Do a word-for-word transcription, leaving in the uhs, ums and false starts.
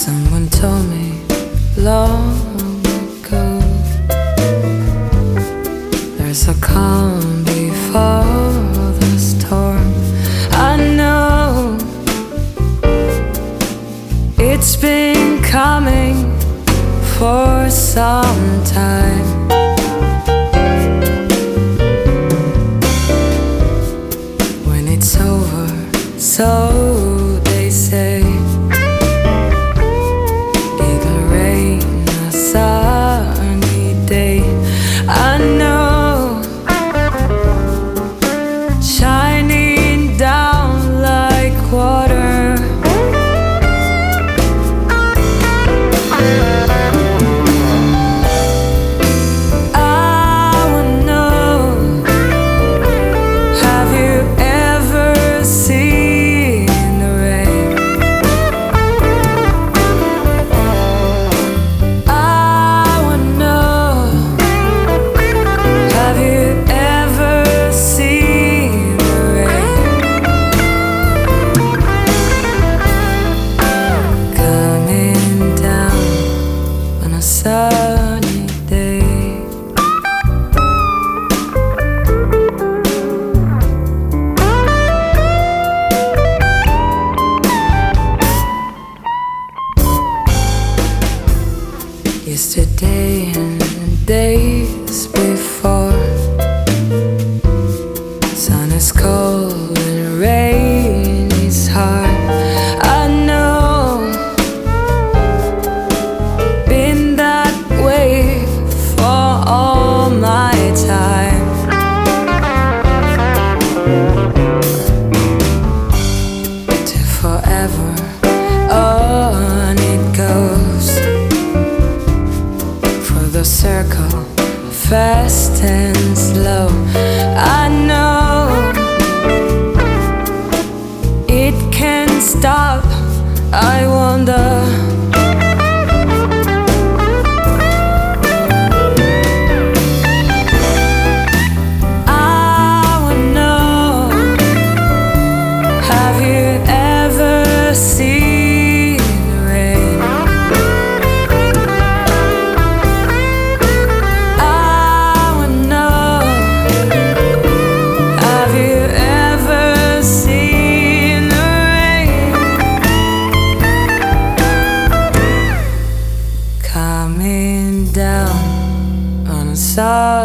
Someone told me long ago, there's a calm before the storm. I know it's been coming for some time. When it's over, so they say, it'll rain a sunny day. I know, shining down like water. I wanna know, have you ever seen the rain? I wanna know, have you ever seen the rain? Coming down on a sunny day. Yesterday and days before, sun is cold and rain is hard. I know, been that way for all my time. To forever, on it goes. The circle, fast and slow. I know it can't stop. I wonder, I wanna know, have you ever seen the rain? Coming down on a side.